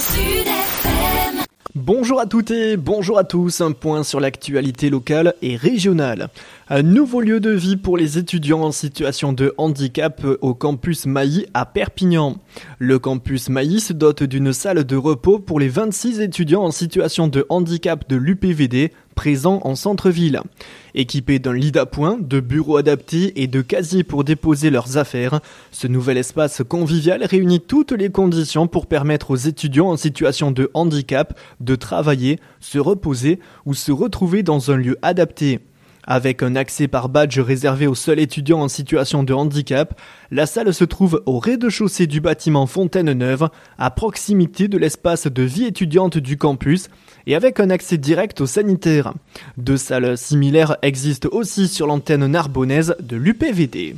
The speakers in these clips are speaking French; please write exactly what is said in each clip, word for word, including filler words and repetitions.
Sud F M. Bonjour à toutes et bonjour à tous, un point sur l'actualité locale et régionale. Un nouveau lieu de vie pour les étudiants en situation de handicap au campus Mailly à Perpignan. Le campus Mailly se dote d'une salle de repos pour les vingt-six étudiants en situation de handicap de l'U P V D présents en centre-ville. Équipé d'un lit d'appoint, de bureaux adaptés et de casiers pour déposer leurs affaires, ce nouvel espace convivial réunit toutes les conditions pour permettre aux étudiants en situation de handicap de travailler, se reposer ou se retrouver dans un lieu adapté. Avec un accès par badge réservé aux seuls étudiants en situation de handicap, la salle se trouve au rez-de-chaussée du bâtiment Fontaine-Neuve, à proximité de l'espace de vie étudiante du campus et avec un accès direct aux sanitaires. Deux salles similaires existent aussi sur l'antenne narbonnaise de l'U P V D.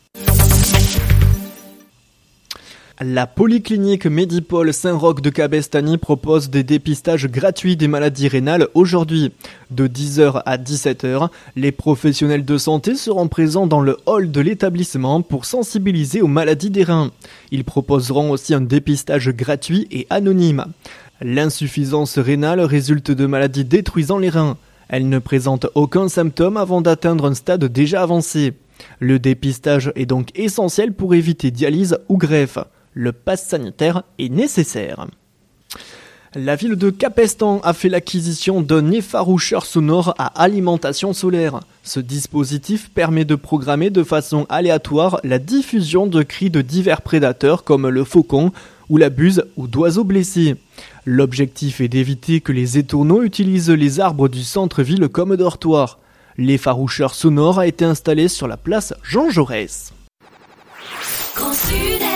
La polyclinique Medipol Saint-Roch de Cabestany propose des dépistages gratuits des maladies rénales aujourd'hui. De dix heures à dix-sept heures, les professionnels de santé seront présents dans le hall de l'établissement pour sensibiliser aux maladies des reins. Ils proposeront aussi un dépistage gratuit et anonyme. L'insuffisance rénale résulte de maladies détruisant les reins. Elle ne présente aucun symptôme avant d'atteindre un stade déjà avancé. Le dépistage est donc essentiel pour éviter dialyse ou greffe. Le pass sanitaire est nécessaire. La ville de Capestan a fait l'acquisition d'un effaroucheur sonore à alimentation solaire. Ce dispositif permet de programmer de façon aléatoire la diffusion de cris de divers prédateurs comme le faucon ou la buse ou d'oiseaux blessés. L'objectif est d'éviter que les étourneaux utilisent les arbres du centre-ville comme dortoir. L'effaroucheur sonore a été installé sur la place Jean Jaurès. Grand Sud F M.